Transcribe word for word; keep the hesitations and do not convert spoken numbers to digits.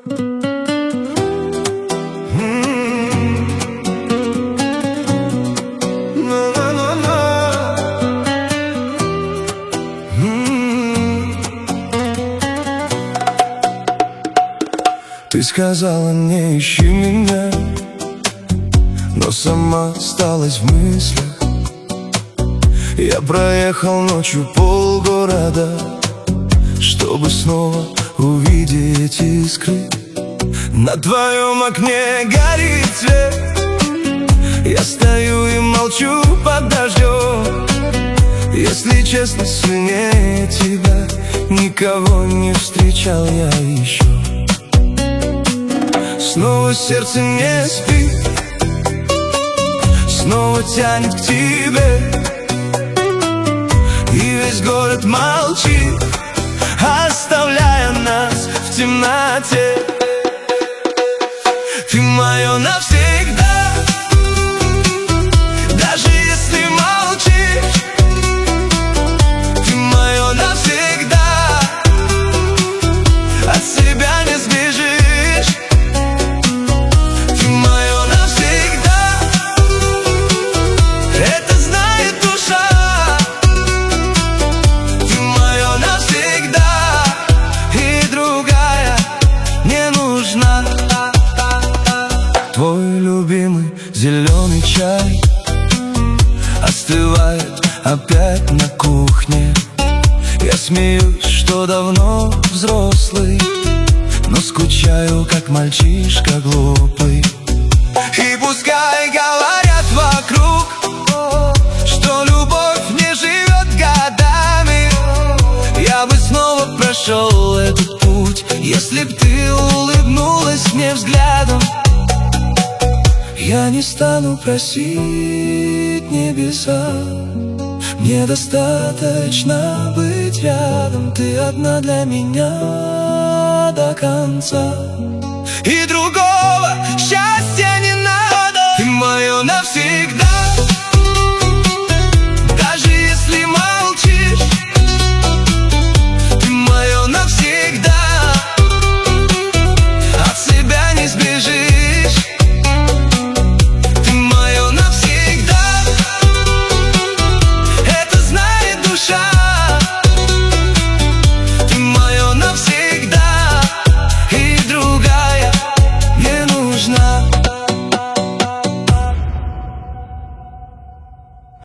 Ты сказала, не ищи меня, но сама осталась в мыслях. Я проехал ночью полгорода, чтобы снова увидеть искры. На твоем окне горит свет, я стою и молчу под дождем. Если честно, сильнее тебя никого не встречал я еще. Снова сердце не спит, снова тянет к тебе, и весь город молчит, оставляя нас в темноте. Ты мое навсегда, даже если молчишь. Ты мое навсегда, от себя не сбежишь. Ты мое навсегда, это знает душа. Ты мое навсегда, и другая не нужна. Твой любимый зеленый чай остывает опять на кухне. Я смеюсь, что давно взрослый, но скучаю, как мальчишка глупый. И пускай говорят вокруг, что любовь не живет годами, я бы снова прошел этот путь, если б ты улыбнулась мне взглядом. Я не стану просить небеса, мне достаточно быть рядом. Ты одна для меня до конца, и другого счастья не надо. Ты мое навсегда.